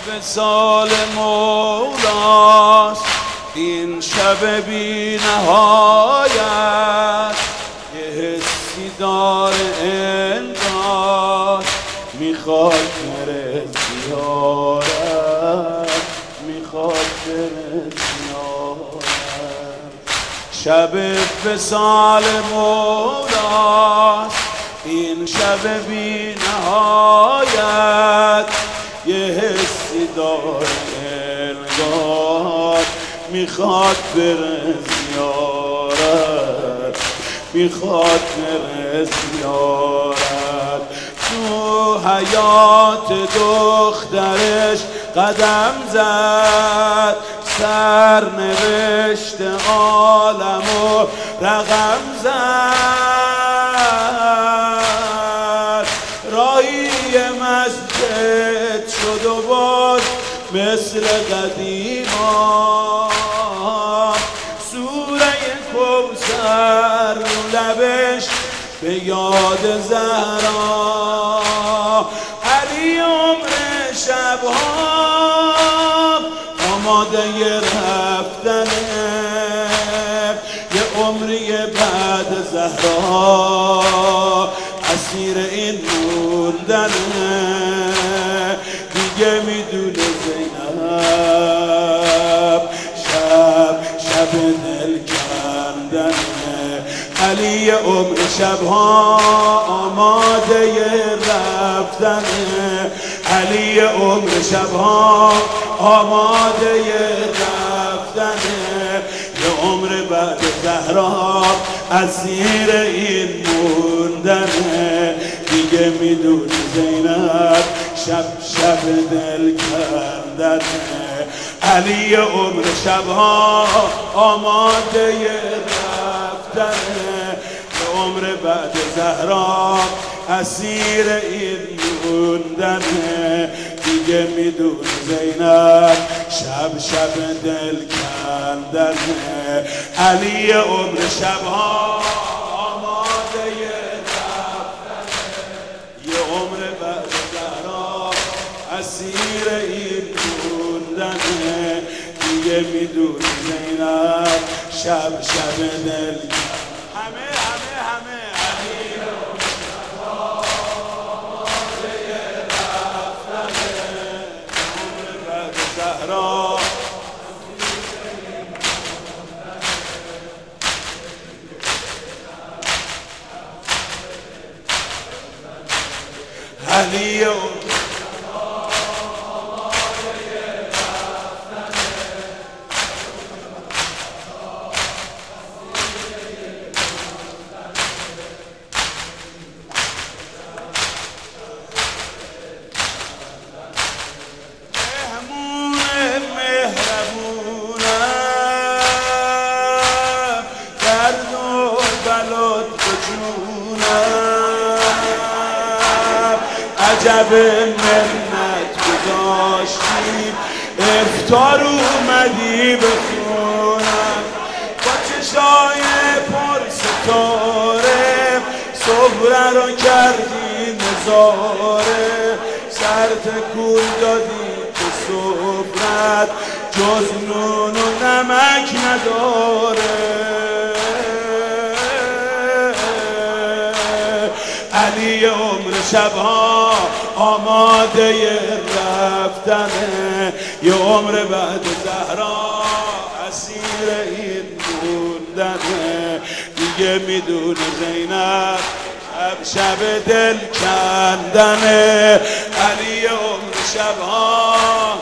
وصال مولاست این شب بی نهایت، یه حسی داره انگار میخواد بره زیارت، میخواد بره زیارت. شب وصال مولاست این شب بی نهایت، یه حسی داره انگار میخواد بره زیارت، میخواد بره زیارت. تو حیات دخترش قدم زد، سرنوشت عالمو رقم زد. راهی مسجد شد و باز مثل قدیما، سوره کوثر رو لبش به یاد زهرا. علی عمر شبها آماده رفتنه، یه عمری بعد زهرا اسیر این موندنه. دیگه میدونه زینب شب دل کندنه. علی عمر شبها آماده رفتنه، علی عمر شبها آماده رفتنه. یه عمر بعد زهرا اسیر این موندنه. دیگه میدونه زینب شب دل کندنه. علی عمر شبها آماده رفتنه، یه عمر بعد زهرا اسیر این موندنه. دیگه میدونه زینب شب دل کندنه. علی عمر شبها آماده رفتنه، یه عمر بعد زهرا اسیر این موندنه. دیگه میدونه زینب شب دل همه علی عمر شبها آماده رفتنه، عمر بعد زهرا علی عمر عجب منت گذاشتیم افطار اومدی بخونم. با چشای پر ستاره صبره رو کردی نظاره، سر تکون دادی که صبرت جز نون و نمک نداره. علی عمر شبها آماده رفتنه، یه عمر بعد زهرا اسیر این موندنه. دیگه میدونه زینب شب دل کندنه. علی عمر شبها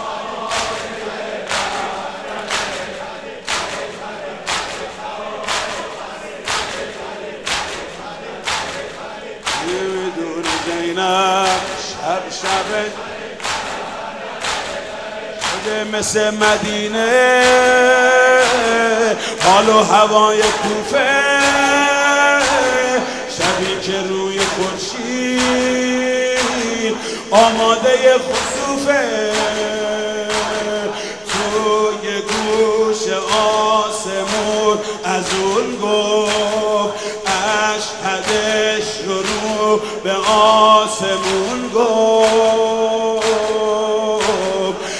شب شده مثل مدینه، حال و هوای کوفه، شبی که روی خورشید آماده خسوفه. توی گوش آسمون از اون گفت اشهدش رو به آسمون گفت.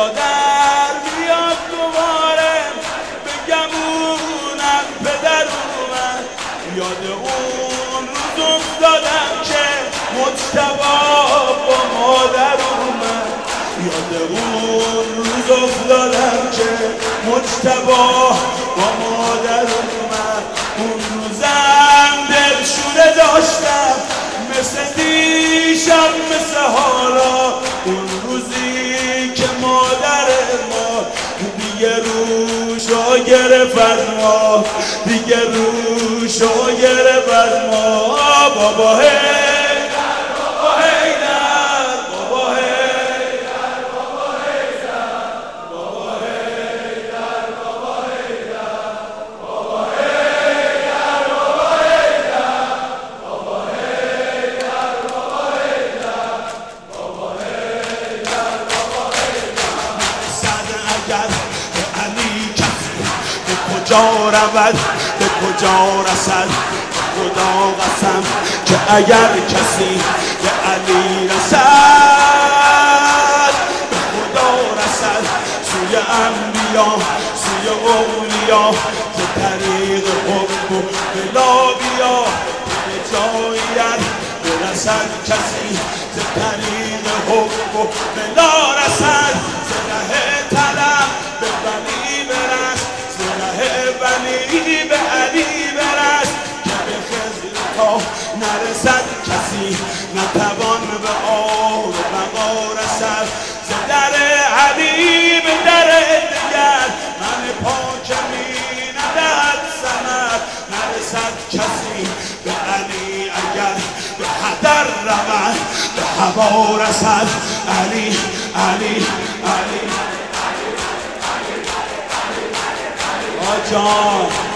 خدا در بیاد دوباره بگمونم پدر اومد. یاد اون روز افتادم که مجتبی با مادر اومد. یاد اون روز افتادم که مجتبی با مادر اومد. اون روزم دلشوره داشتم مثل دیشب مثل حالا. اون روزی که مادر ما دیگه روشو گرفت ما، دیگه روشو گرفت ما. بابا حیدر، بابا حیدر، بابا حیدر، بابا حیدر، بابا حیدر، بابا حیدر، بابا حیدر، بابا حیدر، بابا حیدر، بابا حیدر، بابا حیدر، بابا حیدر. صد اگر به علی کسی به کجا رود، به کجا رسد، خدا قسم که اگر کسی به علی رسد، به خدا رسد. سوی انبیا، سوی اولیا، ز طریق حب و بلا بیا. به جایت برسد کسی ز طریق حب و بلا رسد. ز ره طلب به ولی برس، ز ره ولی به علی برس. نرسد کسی نتوان به آب بقا رسد. ز در علی به در دگر من پاکمی ندهد ثمر. نرسد کسی به علی اگر به هدر رود، به هوا رسد. علی علی علی آجان